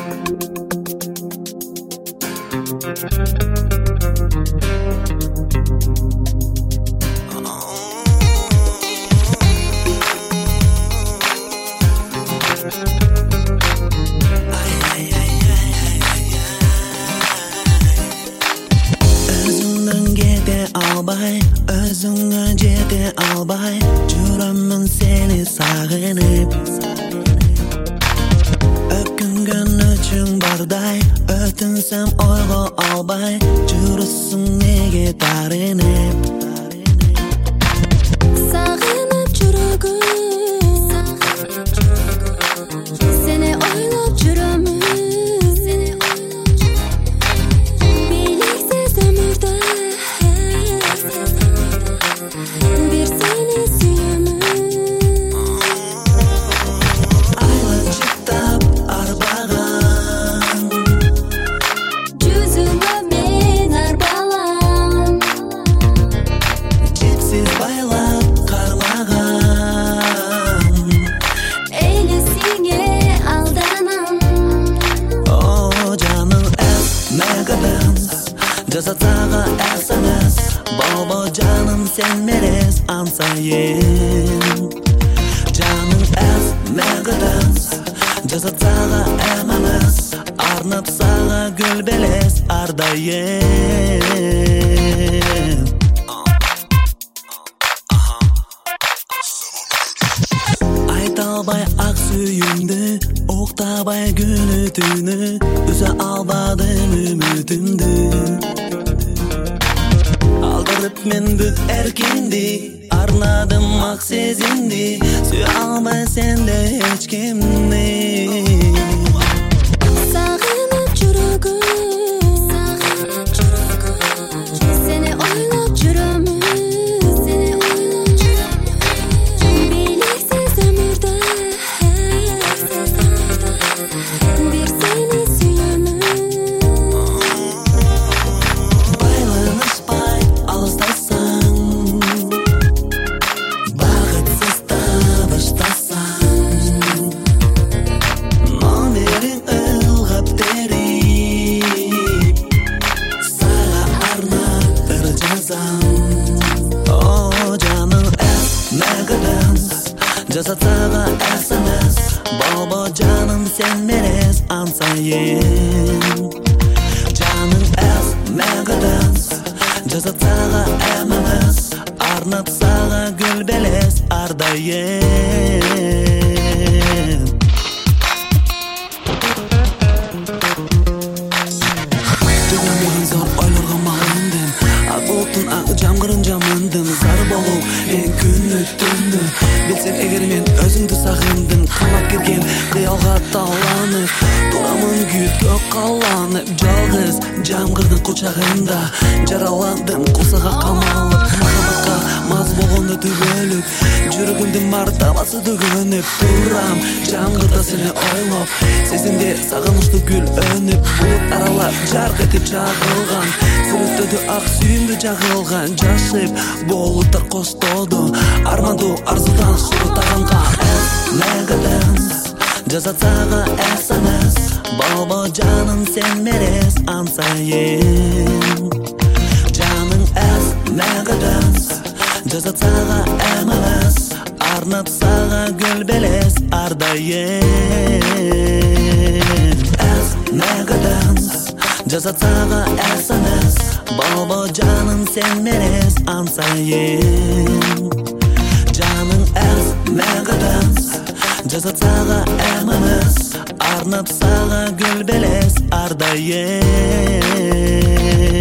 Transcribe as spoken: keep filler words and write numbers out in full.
Albay, özüңө jete albay, жүрөмүн сени сагынып. Өкүнгөн өчүң бардай, өтүнсөм ойго албай, жүрүсүң неге тарынып. Сагынып жүрөгүм, сени ойлоп жүрөмүн. Белгисиз өмүрдө бир сени сүйөмүн. Айлап жыктап арбаган, Жүзүңө мен арбалам. жипсиз байлап кармаган. Элесиңе алданам. О, жаным эсмегеден, жасатсага эсемес. Баба жаным sen мерес ансайын. Жаным эсмегеден, жасатсага эмес. Арнап сага гүл белес ардайын. Айта албай ак сүйүмдү, уктабай күнү түнү, үзө албадым үмүтүмдү. Алдырып мен бүт эркимди, арнадым ак сезимди, сүйө албай сенде эч кимди. Сагынып жүрөгүм, сени ойлоп жүрөмүн. Белгисиз өмүрдө бир сени сүйөмүн. Байланышпай алыстасаң, бакытсыз табыштасаң, номериң ылгап терип, сага арнап ыр жазам. О, жаным эсмегеден, жасатсага эсемес. Баба жаным sen мерес ансайын. Жаным эсмегеден, жасатсага эмес. Арнап сага гүл белес ардайын. Түгөнмөгөн зор ойлорго малындым, ак булуттун ак жамгырын жамындым. Зар болуп эң күнү түндү, билсең эгер мен өзүңдү сагындым. Камап кирген кыялга таланып, турамын күткө каланып. Жалгыз жамгырдын кучагында жараландым, кулсага камалып. Махабатка маз болгондо түгөлүп, жүрөгүмдүн мартабасы төгөнүп. Турам жамгырда сени ойлоп, сезимде сагынычтуу гүл өнүп. Булут аралап жарк этип чагылган, сүрөттөдү ак сүйүмдү жагылган. Жашып болуттар коштоду, армандуу арзудан сурутаганга. Эсмегеден, жасатсага эсемес. Баба жаным sen мерес ансайын. Жаным эсмегеден, жасатсага эмес. Арнап сага гүл белес ардайын. Эсмегеден, жасатсага эсемес. Баба жаным sen мерес ансайын. Жаным эсмегеден, жасатсага эмес. Арнап сага гүл белес ардайын.